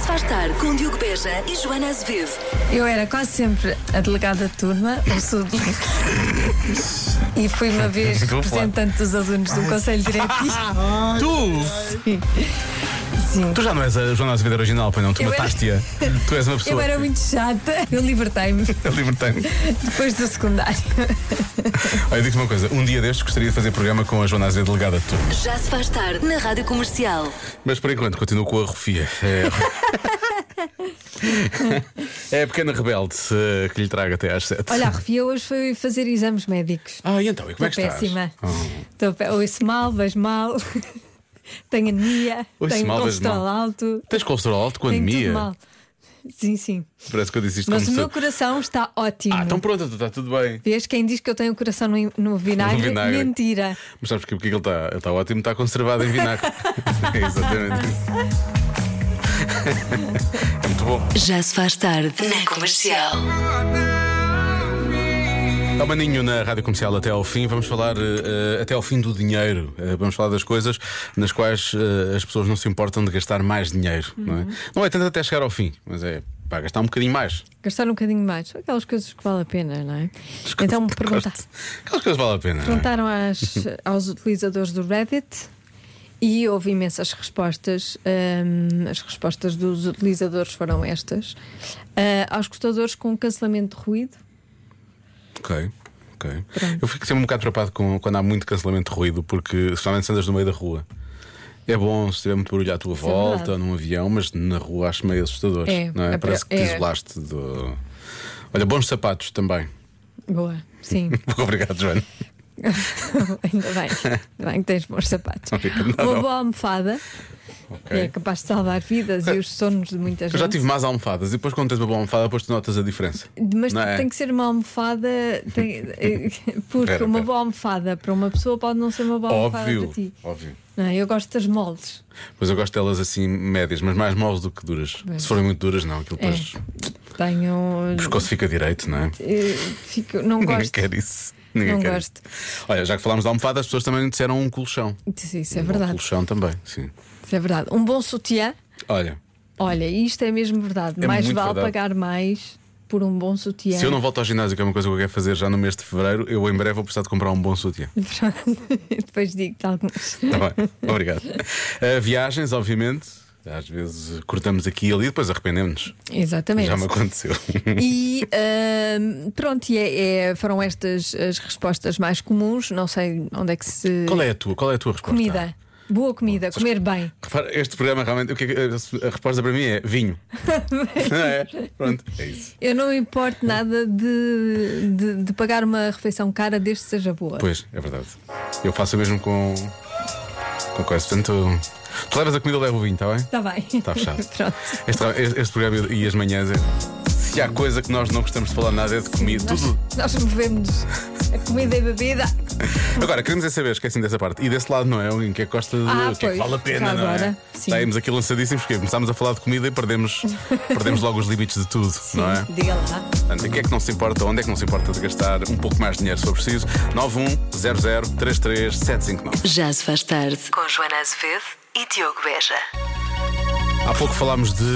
Se faz tarde com Diogo Beja e Joana Azevedo. Eu era quase sempre a delegada de turma, eu sou delegada. E fui uma vez representante dos alunos do Conselho Diretivo. Tu? Sim. Tu já não és a Joana Azevedo original, pois não? Tu mataste-a. Tu és uma pessoa. Eu era muito chata, eu libertei-me Eu libertei-me. depois do secundário. Olha, digo-te uma coisa: um dia destes gostaria de fazer programa com a Joana Azevedo, delegada de turma. Já se faz tarde na Rádio Comercial. Mas por enquanto continuo com a Rofia. É a pequena rebelde que lhe traga até às 7. Olha, a Rofia hoje foi fazer exames médicos. E então? E como é que Estou estás? péssima. Ouço mal, vejo mal. Tenho anemia, Ouço tenho mal, vejo colesterol mal. alto. Tens colesterol alto com Tenho tudo anemia? mal. Sim. Parece que eu disse isto Mas como o meu se... coração está ótimo. Então pronto, está tudo bem. Vês, quem diz que eu tenho o coração no vinagre, mentira. Mas sabes porque ele está? Ele está ótimo, está conservado em vinagre. É exatamente isso. É muito bom. Já se faz tarde na Comercial. Há maninho na Rádio Comercial até ao fim. Vamos falar até ao fim do dinheiro. Vamos falar das coisas nas quais as pessoas não se importam de gastar mais dinheiro, não é? Não é tanto até chegar ao fim, mas é para gastar um bocadinho mais. Gastar um bocadinho mais. Aquelas coisas que vale a pena, não é? Então me perguntaram. Aquelas coisas valem a pena. Perguntaram aos utilizadores do Reddit e houve imensas respostas. As respostas dos utilizadores foram estas. Aos gostadores com cancelamento de ruído. Ok. Eu fico sempre um bocado preocupado quando há muito cancelamento de ruído, porque especialmente se andas no meio da rua. É bom se tiver muito barulho à tua volta, num avião, mas na rua acho meio assustador. Não é? Parece que te isolaste do. Olha, bons sapatos também. Boa, sim. Obrigado, Joana. Ainda bem que tens bons sapatos. Uma boa almofada. É capaz de salvar vidas e os sonos de muita gente. Eu já tive mais almofadas e depois, quando tens uma boa almofada, depois tu notas a diferença. Mas tem que ser uma almofada. Porque uma boa almofada para uma pessoa pode não ser uma boa almofada para ti. Óbvio. Não, eu gosto das moldes. Pois eu gosto delas assim médias, mas mais moles do que duras. Se forem muito duras, não. Aquilo depois. O pescoço fica direito, não é? Não gosto. Ninguém quer isso. Não gosto. Olha, já que falámos de almofada, as pessoas também disseram um colchão. Isso é verdade. Um colchão também, sim. Isso é verdade. Um bom sutiã. Olha, isto é mesmo verdade. Mais vale pagar mais por um bom sutiã. Se eu não volto ao ginásio, que é uma coisa que eu quero fazer já no mês de fevereiro, eu em breve vou precisar de comprar um bom sutiã. Depois digo-te alguns. Está bem, obrigado. Viagens, obviamente. Às vezes cortamos aqui e ali, depois arrependemos-nos. Exatamente. Já me aconteceu. E pronto, foram estas as respostas mais comuns. Não sei onde é que se. Qual é a tua resposta? Comida. Boa comida, comer bem. Repara, este programa realmente, a resposta para mim é vinho. Não é? Pronto, é isso. Eu não me importo nada de pagar uma refeição cara desde que seja boa. Pois, é verdade. Eu faço o mesmo com coisa. Portanto, tu levas a comida, eu levo o vinho, está bem? Está bem. Está fechado. Pronto. Este programa e as manhãs se há coisa que nós não gostamos de falar nada é de comida. Tudo. Nós movemos a comida e bebida. Agora, queremos é saber, esquecem dessa parte. E desse lado, não é? Alguém que gosta de. O que é que vale a pena, não é? Saímos aqui lançadíssimos porque começámos a falar de comida e perdemos logo os limites de tudo, não é? Diga lá. Portanto, o que é que não se importa? Onde é que não se importa de gastar um pouco mais de dinheiro se for preciso? 910033759. Já se faz tarde com Joana Azevedo e Diogo Beja. Há pouco falámos de.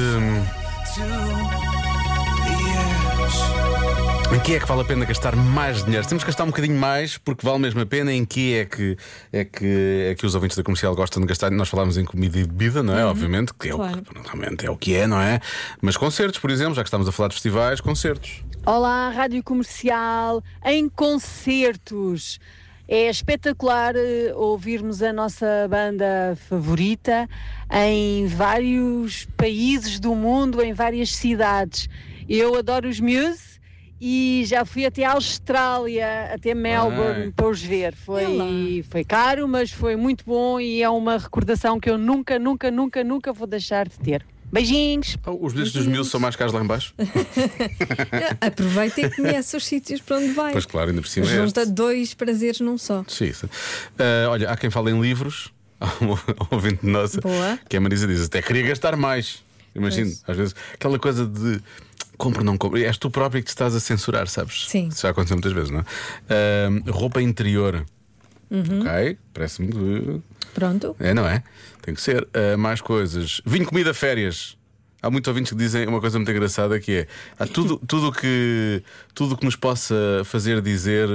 Em que é que vale a pena gastar mais dinheiro? Temos que gastar um bocadinho mais porque vale mesmo a pena. Em que é que os ouvintes da Comercial gostam de gastar? Nós falámos em comida e bebida, não é? Obviamente, que é realmente é o que é, não é? Mas concertos, por exemplo, já que estamos a falar de festivais, concertos. Olá, Rádio Comercial, em concertos. É espetacular ouvirmos a nossa banda favorita em vários países do mundo, em várias cidades. Eu adoro os Muse. E já fui até a Austrália, até Melbourne, para os ver. Foi caro, mas foi muito bom e é uma recordação que eu nunca vou deixar de ter. Beijinhos! Os bilhetes dos Muse são mais caros lá em baixo? Aproveita e conhece os sítios para onde vai. Pois claro, ainda por cima junta dois prazeres num só. Sim. Olha, há quem fale em livros. Há uma ouvinte nossa que a Marisa diz: até queria gastar mais. Imagino, às vezes, aquela coisa de compro, não compro. És tu próprio que te estás a censurar, sabes? Sim. Isso já aconteceu muitas vezes, não é? Roupa interior. Ok, parece-me. Pronto. É, não é? Tem que ser. Mais coisas. Vinho, comida, férias. há muitos ouvintes que dizem uma coisa muito engraçada que é há tudo que nos possa fazer dizer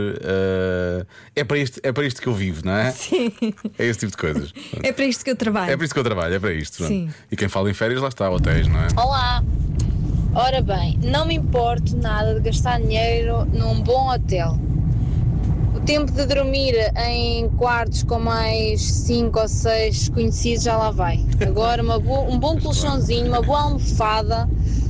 é para isto que eu vivo, não é? Sim. É esse tipo de coisas. É para isto que eu trabalho. É para isto que eu trabalho, é para isto. Sim. E quem fala em férias, lá está, hotéis, não é? Olá! Ora bem, não me importo nada de gastar dinheiro num bom hotel. O tempo de dormir em quartos com mais 5 ou 6 conhecidos já lá vai. Agora um bom colchãozinho, uma boa almofada,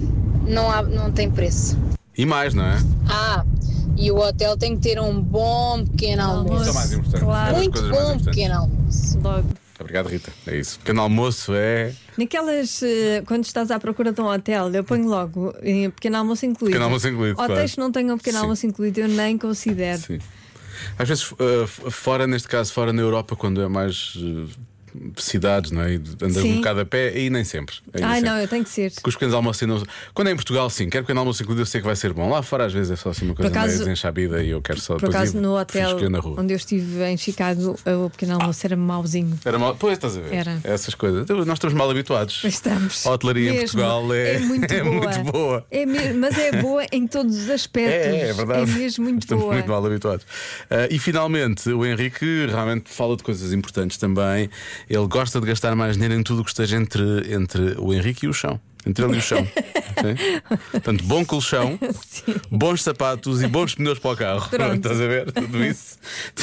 não tem preço. E mais, não é? E o hotel tem que ter um bom pequeno almoço. Isso é o mais importante. Claro. Muito bom pequeno almoço. Logo. Obrigado, Rita. É isso. Pequeno almoço é. Naquelas, quando estás à procura de um hotel, eu ponho logo pequeno almoço incluído. Pequeno almoço incluído. Hotéis que não tenham pequeno Sim. almoço incluído, eu nem considero. Sim. Às vezes, fora, neste caso, fora na Europa, quando é mais cidades, não é? E andas um bocado a pé, aí nem sempre. Não, eu tenho que ser. Porque os pequenos almoços não... Quando é em Portugal, sim, quero pequeno almoço incluído, eu sei que vai ser bom. Lá fora, às vezes, é só assim uma coisa meio desenxabida e eu quero só. Por acaso, no hotel na rua. onde eu estive em Chicago, o pequeno almoço era mauzinho. Era mal... Pois estás a ver. Era. Essas coisas. Nós estamos mal habituados. Estamos. A hotelaria em Mesmo. Portugal é muito boa. muito boa. Mas é boa em todos os aspectos. É verdade. É mesmo muito Estamos boa. muito mal habituados. E finalmente, o Henrique realmente fala de coisas importantes também. Ele gosta de gastar mais dinheiro em tudo o que esteja entre o Henrique e o chão. Entre ele e o chão. Sim? Portanto, bom colchão, bons sapatos e bons pneus para o carro. Pronto. Estás a ver? Tudo isso.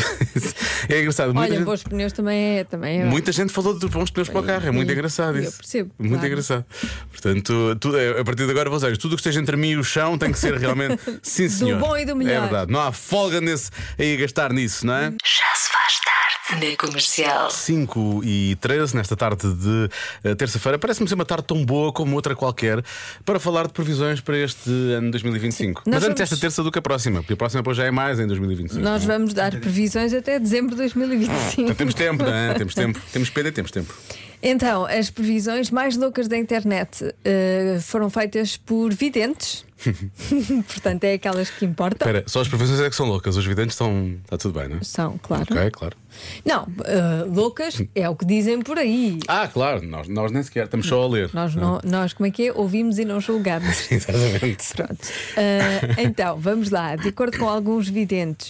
É engraçado. Olha, bons pneus também é. Muita gente falou de bons pneus para o carro. É muito engraçado isso. Eu percebo. Muito claro. engraçado. Portanto, a partir de agora vou dizer, tudo o que esteja entre mim e o chão tem que ser realmente sim, senhor. Do bom e do melhor. É verdade. Não há folga aí a gastar nisso, não é? Já se faz tarde na Comercial. 5h13, nesta tarde de terça-feira. Parece-me ser uma tarde tão boa como outra qualquer para falar de previsões para este ano 2025. Mas antes esta terça do que a próxima, porque a próxima depois já é mais em 2025. Nós vamos dar previsões até dezembro de 2025. Então temos tempo, não é? Temos tempo. Temos pena e temos tempo. Então, as previsões mais loucas da internet foram feitas por videntes. Portanto, é aquelas que importam. Espera, só as previsões é que são loucas. Os videntes estão. Está tudo bem, não é? São, claro. Ok, claro. Não, loucas é o que dizem por aí. Claro, nós nem sequer estamos só a ler. Nós, como é que é? Ouvimos e não julgamos. Exatamente. Pronto. Então, vamos lá. De acordo com alguns videntes,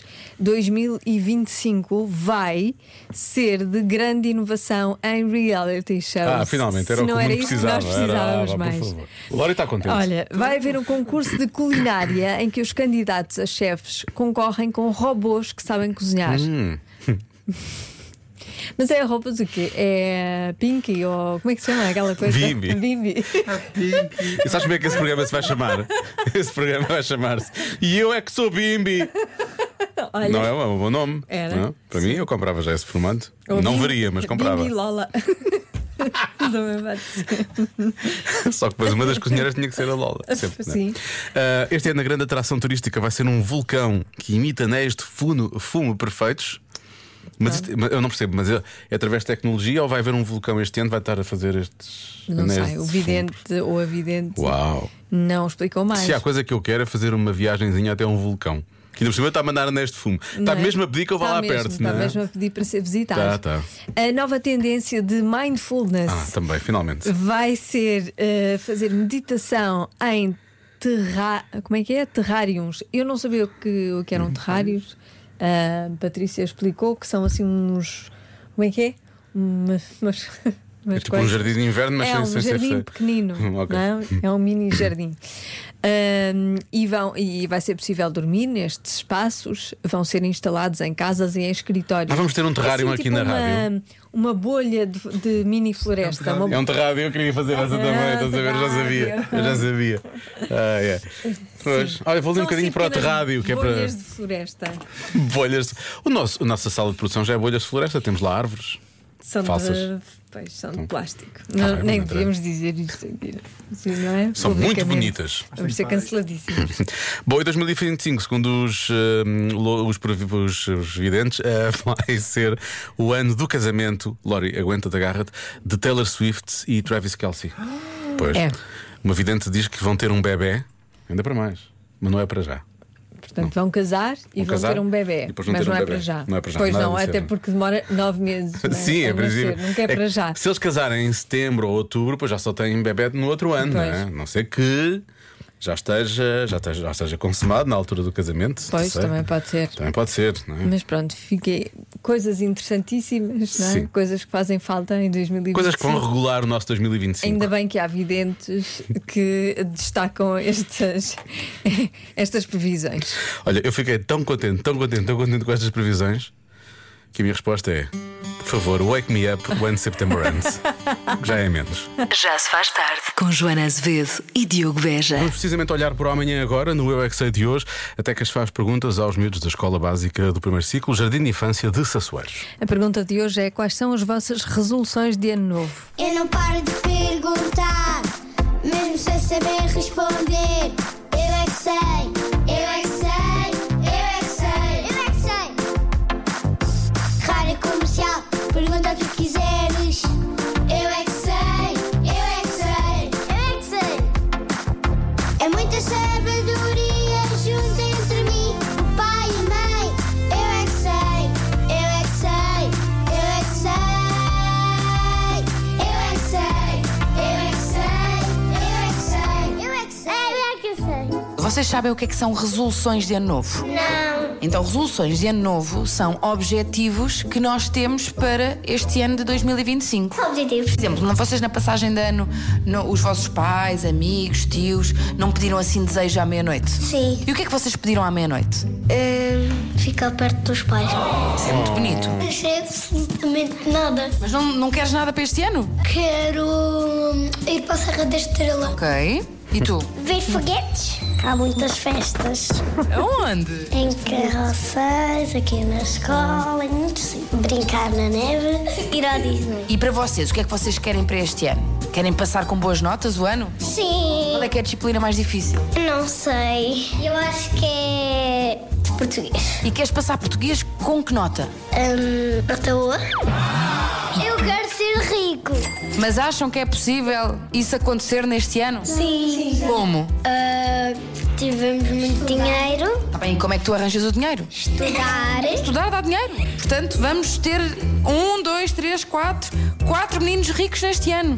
2025 vai ser de grande inovação em reality shows. Finalmente, era Se o que não o era mundo isso, precisava. nós precisávamos Por mais. favor. O Lório está contente. Olha, vai haver um concurso de culinária em que os candidatos a chefes concorrem com robôs que sabem cozinhar. Mas é robôs o quê? É Pinky ou como é que se chama aquela coisa? Bimbi. Bimbi. E sabes como é que esse programa se vai chamar? Esse programa vai chamar-se E eu é que sou Bimbi. Olha, Não é um bom nome? Era. Não? Para mim, eu comprava já esse formato. ou Não Bimbi- varia, mas comprava. Bimbi Lola. Também vai ser. Só que depois uma das cozinheiras tinha que ser a Lola. Sempre, não é? Sim. Este ano a grande atração turística vai ser um vulcão que imita anéis de fumo perfeitos. Mas eu não percebo, mas é através de tecnologia ou vai haver um vulcão este ano que vai estar a fazer estes Não anéis sei, de o fumo vidente ou a vidente Uau! não explicou mais. Se há coisa que eu quero é fazer uma viagenzinha até um vulcão. Que ainda por cima está a mandar anéis de fumo. Está Não é? mesmo a pedir que eu vá Está lá mesmo, perto, está não é? mesmo a pedir para ser visitado. Tá. A nova tendência de mindfulness Também, finalmente. vai ser fazer meditação em como é que é? Terrários. Eu não sabia o que eram terrários. A Patrícia explicou que são assim uns. Como é que é? É tipo um jardim de inverno, mas é sem um ser jardim feio. pequenino, Ok. não? É um mini jardim. E vai ser possível dormir nestes espaços. Vão ser instalados em casas e em escritórios. Vamos ter um terrário Assim, aqui tipo na rádio. Uma bolha de mini floresta. É um terrário, eu queria fazer essa também, estás a ver? Eu já sabia. Eu já sabia. Pois. Olha, vou ali um bocadinho para o terrário, que é para. bolhas de floresta. Bolhas. A nossa sala de produção já é bolhas de floresta, temos lá árvores. São Falsas. são de plástico. bem, Nem vamos devíamos dizer isto aqui. Assim, não é? São muito Publicamente. bonitas. Vamos ser canceladíssimos. Bom, em 2025, segundo os videntes, vai ser o ano do casamento, Lori, aguenta-te, agarra-te, de Taylor Swift e Travis Kelce. Pois. É. Uma vidente diz que vão ter um bebé, ainda para mais, mas não é para já. Portanto, vão casar e vão ter um bebê. Mas não é para já. Não é para já. Pois não, disso até porque demora 9 meses. Não é? Sim, é princípio. Nunca é para já. Se eles casarem em setembro ou outubro, pois já só têm bebê no outro ano, não é? Não sei que já esteja consumado na altura do casamento. Pois, também pode ser. Também pode ser, não é? Mas pronto, fiquei coisas interessantíssimas, não é? Sim. Coisas que fazem falta em 2025. Coisas que vão regular o nosso 2025. Ainda bem que há videntes que destacam estas previsões. Olha, eu fiquei tão contente com estas previsões que a minha resposta é: por favor, wake me up when September ends. Já é menos. Já se faz tarde com Joana Azevedo e Diogo Beja. Vamos precisamente olhar para o amanhã agora, no Eu é que Sei de hoje. Até que as faz perguntas aos miúdos da Escola Básica do Primeiro Ciclo, Jardim de Infância de Sassueiros. A pergunta de hoje é: quais são as vossas resoluções de ano novo? Eu não paro de perguntar, mesmo sem saber responder. Eu é que sei, eu é que sei, eu é que sei, eu é que sei. Rádio Comercial, pergunta o que quiseres. Eu é que sei, eu é que sei, eu é que sei. É muita sabedoria junto entre mim, o pai e a mãe. Eu é que sei, eu é que sei, eu é que sei. Eu é que sei, eu é que sei, eu é que sei, eu é que sei, eu é que sei. Vocês sabem o que é que são resoluções de ano novo? Não. Então, resoluções de ano novo são objetivos que nós temos para este ano de 2025. Objetivos. Por exemplo, vocês na passagem de ano, os vossos pais, amigos, tios, não pediram assim desejo à meia-noite? Sim. E o que é que vocês pediram à meia-noite? Ficar perto dos pais. Isso é muito bonito. Não sei absolutamente nada. Mas não queres nada para este ano? Quero ir para a Serra da Estrela. Ok. E tu? Ver foguetes. Há muitas festas. Aonde? Em carroças, aqui na escola, em muitos sítios. Brincar na neve, ir ao Disney. E para vocês, o que é que vocês querem para este ano? Querem passar com boas notas o ano? Sim. Qual é que é a disciplina mais difícil? Não sei. Eu acho que é português. E queres passar português com que nota? Nota boa. Eu quero ser rico. Mas acham que é possível isso acontecer neste ano? Sim. Como? Tivemos muito dinheiro. Tá bem, e como é que tu arranjas o dinheiro? Estudar. Estudar dá dinheiro. Portanto, vamos ter 1, 2, 3, 4 meninos ricos neste ano.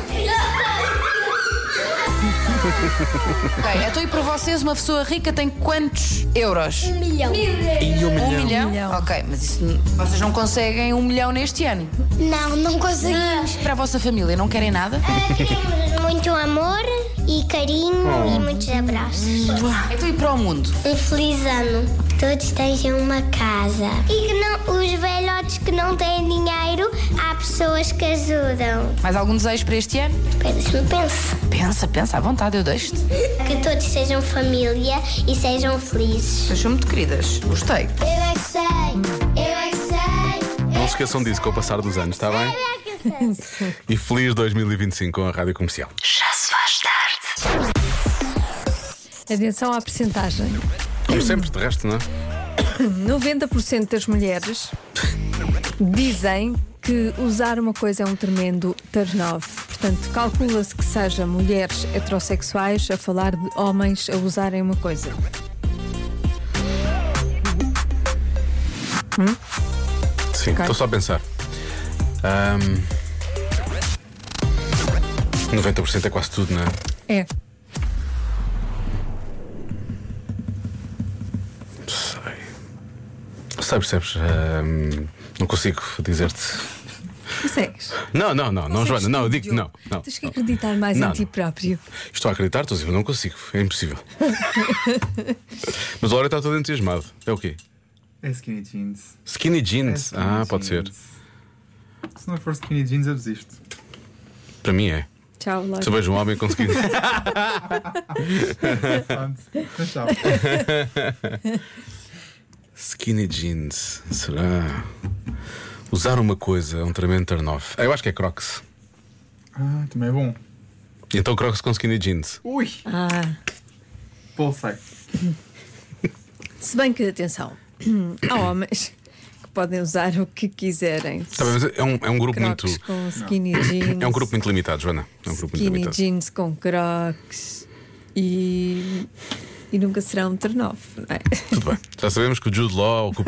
Ok, então e para vocês uma pessoa rica tem quantos euros? 1 milhão. E 1 milhão? Ok, mas isso, vocês não conseguem 1 milhão neste ano. Não conseguimos. Para a vossa família não querem nada? Queremos muito amor e carinho e muitos abraços. Então e para o mundo? Um feliz ano. Que todos tenham uma casa. E que não, os velhotes que não têm dinheiro, há pessoas que ajudam. Mais algum desejo para este ano? Pensa à vontade, eu deixo-te. Que todos sejam família e sejam felizes. Vocês são muito queridas, gostei. Eu é que sei, eu é que sei. Não se esqueçam disso com o passar dos anos, está bem? Eu é que sei. E feliz 2025 com a Rádio Comercial. Já se faz tarde. Atenção à percentagem. Como sempre, de resto, não é? 90% das mulheres dizem que usar uma coisa é um tremendo turn-off. Portanto, calcula-se que seja mulheres heterossexuais a falar de homens a usarem uma coisa. Sim, Ok. estou só a pensar. 90% é quase tudo, não é? É. Sei, percebes? Não consigo dizer-te. Consegues? Não, Joana, não, eu digo que não. Tens que acreditar mais Não, em ti não. próprio. Estou a acreditar, estou a dizer, não consigo, é impossível. Mas o Laura está todo entusiasmado. É o quê? É skinny jeans. Skinny jeans? É skinny Pode ser. jeans. Se não for skinny jeans, eu desisto. Para mim é. Tchau, Laura. Se eu vejo um homem com skinny Pronto. Mas tchau. Skinny jeans, será? Usar uma coisa é um tremendo turn-off. Eu acho que é Crocs. Também é bom. E então Crocs com skinny jeans. Ui! Pulsei. Se bem que, atenção, há homens que podem usar o que quiserem. Tá bem, mas é um grupo Crocs muito. com skinny jeans. É um grupo muito limitado, Joana. É um grupo muito Skinny limitado. jeans com crocs e e nunca será um turn-off, não é? Tudo bem. Já sabemos que o Jude Law ocupa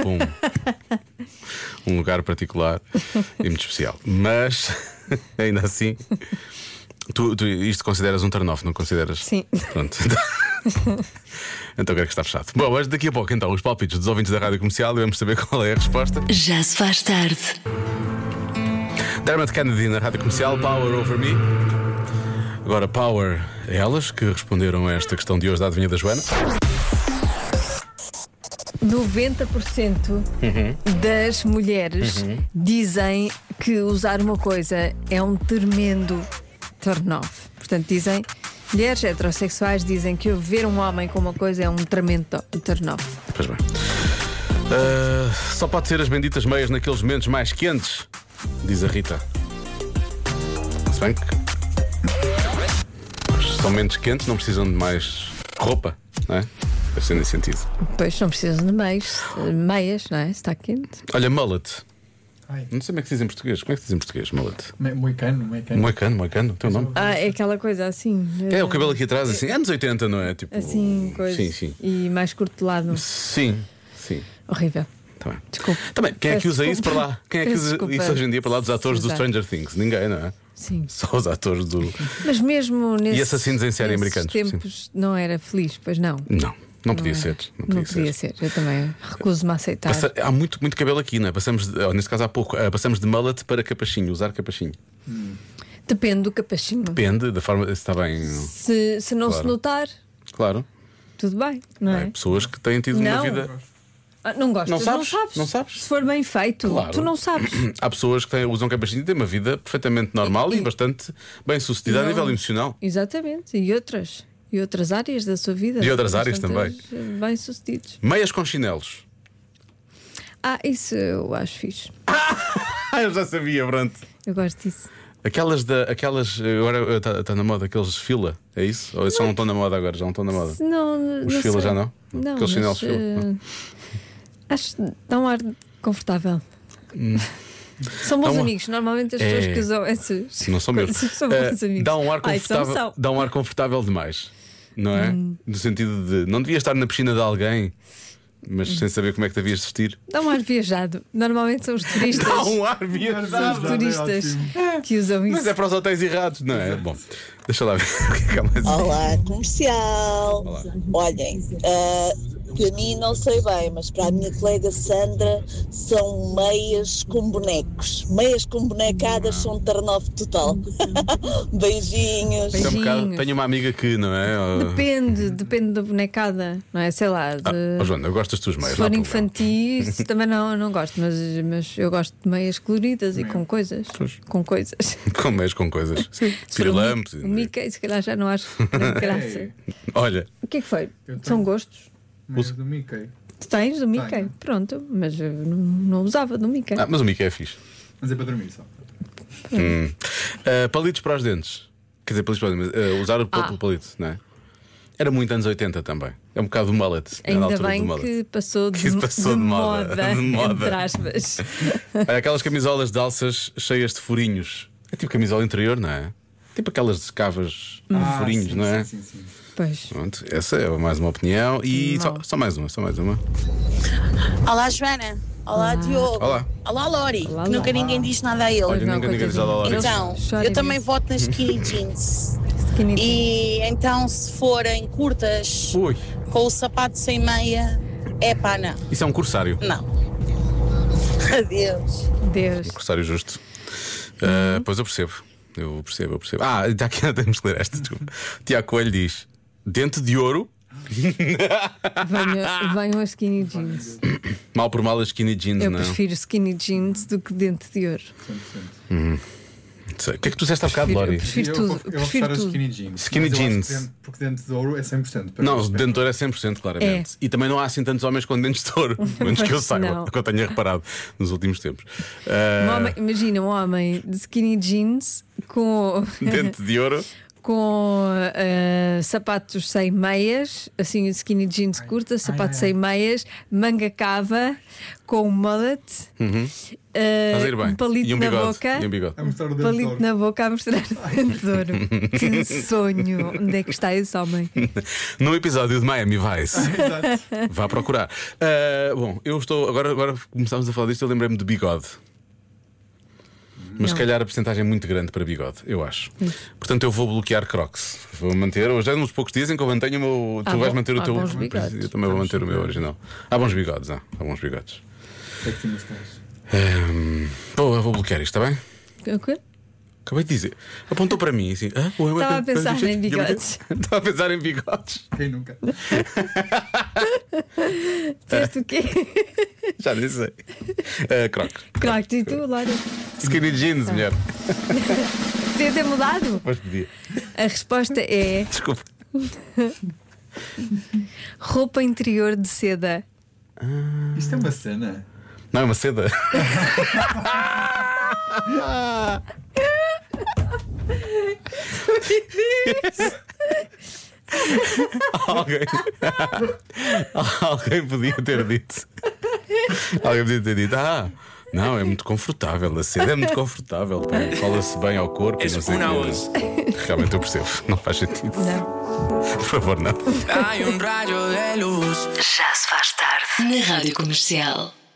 um lugar particular e muito especial. Mas, ainda assim, tu isto consideras um turn-off, não consideras? Sim. Pronto. Então quero que está fechado. Bom, mas daqui a pouco, então, os palpites dos ouvintes da Rádio Comercial e vamos saber qual é a resposta. Já se faz tarde. Dermot Kennedy na Rádio Comercial, Power Over Me. Agora, Power é elas que responderam a esta questão de hoje da adivinha da Joana. 90% das mulheres dizem que usar uma coisa é um tremendo turn-off. Portanto, dizem, mulheres heterossexuais dizem que ver um homem com uma coisa é um tremendo turn-off. Pois bem. Só pode ser as benditas meias naqueles momentos mais quentes, diz a Rita. Se bem que são momentos quentes, não precisam de mais roupa, não é? Deve ser nesse sentido. Pois não precisam de meias, não é? Está quente. Olha, mullet. Ai. Não sei como é que se diz em português. Como é que se diz em português, mullet? Moicano. Teu nome? É aquela coisa assim. É o cabelo aqui atrás, assim, anos 80, não é? Tipo... Assim, coisa. Sim. E mais curto de lado. Sim. Horrível. Tá bem. Desculpa. Também, quem é que usa isso para lá? Quem é que usa Desculpa. isso hoje em dia para lá dos atores do Exato. Stranger Things? Ninguém, não é? Sim. Só os atores do. Mas mesmo nesses, E assassinos em série americanos, tempos não era feliz, pois não. Não podia ser. Não podia ser. Eu também recuso-me a aceitar. Há muito cabelo aqui, não é? Neste caso há pouco, passamos de mullet para capachinho, usar capachinho. Depende do capachinho. Depende da forma, se está bem. Se não Claro. se notar, Claro. tudo bem, não é? Há pessoas que têm tido uma Não. vida. Não gostas, Não sabes? Não sabes? Se for bem feito, Claro. tu não sabes. Há pessoas que usam capachinho e têm uma vida perfeitamente normal e bastante bem sucedida a Não. nível emocional. Exatamente. E outras áreas da sua vida. E outras áreas Bastante bem sucedidos. Meias com chinelos. Isso eu acho fixe. Eu já sabia, pronto. Eu gosto disso. Aquelas agora está na moda, aqueles fila, é isso? Ou esses já não estão na moda agora? Já não estão na moda? Não, Os não fila sei. já não? Não, Aqueles chinelos mas, fila. acho que dá um ar confortável. São bons Dá um- amigos. Normalmente as pessoas que usam esses Não são mesmo. são bons amigos. Dá um ar Ai, confortável, são. dá um ar confortável demais, não é? No sentido de não devia estar na piscina de alguém, mas sem saber como é que te havias de vestir. Dá um ar viajado. Normalmente são os turistas. Dá um ar São os viajado. turistas que usam isso. Mas é para os hotéis errados, não é? Bom, deixa lá ver o que é que há mais. Olá, comercial. Olá. Olhem, para mim não sei bem, mas para a minha colega Sandra são meias com bonecos. Meias com bonecadas são turn-off total. Beijinhos. Isso é um bocado- Beijinhos. Tenho uma amiga que, não é? Depende da bonecada, não é? Sei lá. Joana, eu gosto das tuas Se meias. não há for problema. infantis, também não gosto, mas eu gosto de meias coloridas e com coisas. Com coisas. Com meias com coisas. Se for Pirilampos. o Mickey, se calhar já não acho grande graça. Olha, O que é que foi? Eu São tenho. gostos? Meias do Mickey. Tu tens do Mickey? Tenho. Pronto, mas eu não usava do Mickey. mas o Mickey é fixe. Mas é para dormir só. Palitos para os dentes. Quer dizer, palitos para os dentes, mas, usar o palito, não é? Era muito anos 80 também. É um bocado do mullet. Era a Ainda altura bem do mullet. que passou de, Que isso passou de moda. De moda. entre aspas. Olha, aquelas camisolas de alças cheias de furinhos. É tipo camisola interior, não é? Tipo aquelas de cavas de furinhos, sim, não é? Sim. Pois. Pronto, essa é mais uma opinião. E Não. só mais uma. Olá, Joana. Olá, Diogo. Olá. Olá, Lori. Olá, que nunca ninguém diz nada a ele. Olha, Não, ninguém diz nada a Lória. Então, Chora eu também imenso. voto nas skinny jeans. Skinny jeans. E então, se forem curtas, Ui, com o sapato sem meia, é pá, não. isso é um corsário. Não. Adeus. Deus. Corsário justo. Pois eu percebo. Eu percebo. Está aqui, temos que ler esta. Desculpa. Tiago Coelho diz: dente de ouro. Venham as skinny jeans. Mal por mal as skinny jeans, Eu não. prefiro skinny jeans do que dente de ouro. 100%. Sei. O que é que tu disseste há bocado, Prefiro- Lori? prefiro- Eu tudo, vou prefiro fechar as tudo. skinny jeans. Skinny Mas eu acho jeans. que porque dente de ouro é 100%. para Não, mim. o dente de ouro é 100%, claramente. E também não há assim tantos homens com dentes de ouro. Menos que eu Mas saiba, não. que eu tenha reparado nos últimos tempos. Um homem, imagina um homem de skinny jeans com, Dente de ouro. com sapatos sem meias, assim, skinny jeans curtas, sapatos sem meias, manga cava, com um mullet, um palito na boca, palito na boca a mostrar o dente de ouro. Que sonho! Onde é que está esse homem? No episódio de Miami Vice. Vá procurar. Bom, eu estou. Agora começámos a falar disto, eu lembrei-me de bigode. Mas se calhar a porcentagem é muito grande para bigode, eu acho. Portanto, eu vou bloquear Crocs. Vou manter. Hoje é uns poucos dias em que eu mantenho o meu. Tu vais manter o teu. Eu também vou manter o meu original. Há bons bigodes, há bons bigodes. Eu vou bloquear isto, está bem? O quê? Acabei de dizer. Apontou para mim assim. Estava a pensar em bigodes. Estava a pensar em bigodes. Quem nunca? Disseste o quê? Já nem sei. Crocs. Crocs, e tu, Laura? Skinny jeans, mulher. Podia ter mudado? Mas podia. A resposta é. Desculpa. Roupa interior de seda. Isto é uma cena. Não, é uma seda. Alguém podia ter dito. Não, é muito confortável. A seda é muito confortável. Cola-se bem ao corpo e não sei o que. Realmente eu percebo. Não faz sentido. Não. Por favor, não. Já se faz tarde na Rádio Comercial.